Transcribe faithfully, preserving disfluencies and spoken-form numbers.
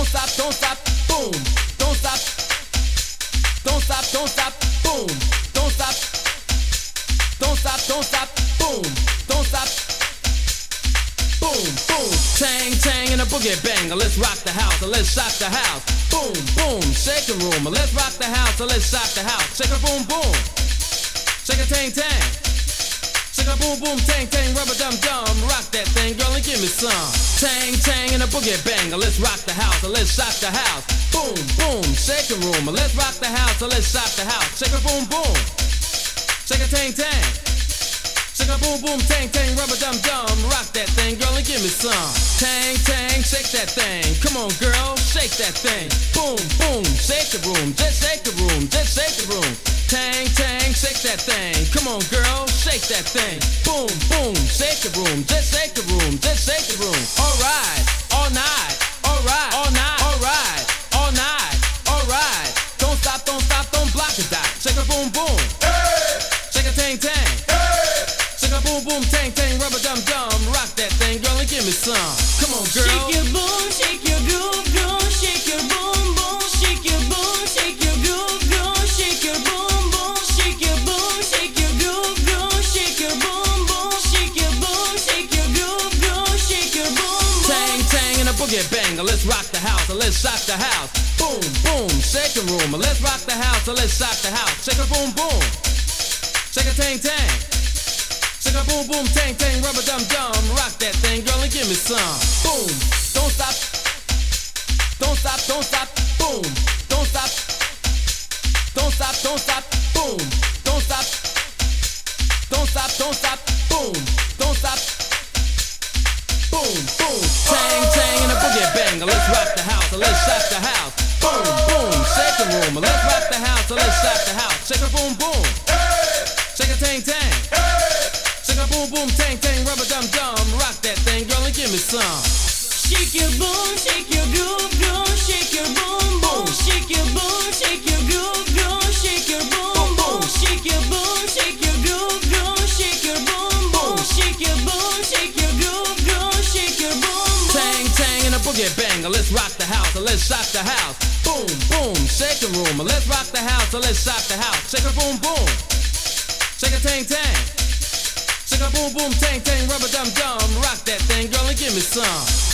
stop, don't stop, boom. Don't stop, don't stop, don't stop, boom. Don't stop, don't stop, don't stop, boom. Don't stop, boom, boom. Tang, tang, and a boogie bang. Let's rock the house, let's shock the house. Boom, boom, shake the room. Let's rock the house, let's shock the house. Shake a boom, boom. Shake a tang, tang. Shake a boom, boom, tang, tang, rubber dum dum. Rock that thing, girl, and give me some. Tang, tang, and a boogie bang. Let's rock the house, let's shock the house. Boom, boom, shake the room. Let's rock the house, let's shock the house. Shake a boom, boom. Shake a tang, tang. Shake a boom, boom, tang, tang, rubber dum dum. Rock that thing, girl, and give me some. Tang, tang, shake that thing. Come on, girl, shake that thing. Boom, boom, shake the room. Just shake the room, just shake the room. Tang, tang, shake that thing. Come on, girl, shake that thing. Boom, boom, shake the room. Just shake the room, just shake the room. All right, all night, all right, all night, all right, all night, all right. Don't stop, don't stop, don't block it, dot. Shake a boom, boom. Hey. Shake a tang, tang. Hey. Shake a boom, boom, tang, tang, rubber dum dum. Rock that thing, girl, and give me some. Come on, girl. Shake your boom, shake your groove, groove. Shake your boom, boom. Shake your boom, shake your groove, groove. Shake your boom. Boogie bang, let's rock the house, let's shock the house. Boom, boom, shake the room. Let's rock the house, let's shock the house. Shake a boom, boom. Shake a tang, tang. Shake a boom, boom, tang, tang, rubber dum dum. Rock that thing, girl, and give me some. Boom, don't stop. Don't stop, don't stop. Boom, don't stop. Don't stop, don't stop. Boom, don't stop. Don't stop, don't stop. Boom, don't stop. Boom, boom, tang, tang, and a boogie bang. Let's rock the house, let's shock the house. Boom, boom, shake the room. Let's rock the house, let's shock the house. Shake a boom, boom. Shake a tang, tang. Shake a boom, boom, tang, tang, rubber dum dum. Rock that thing, girl, and give me some. Shake your boom, shake your groove, groove. Shake your boom, boom. Shake your boom, shake your groove, groove. Shake your boom, boom. Shake your boom, shake your groove, groove. Shake your boom, boom. Shake your boom, shake your groove, groove. Tang, tang, and a boogie bang. Let's rock the house, let's shock the house. Boom, boom, shake the room. Let's rock the house, let's shock the house. Shake a boom, boom. Shake a tang, tang. Shake a boom, boom, tang, tang, rubber dum dum. Rock that thing, girl, and give me some.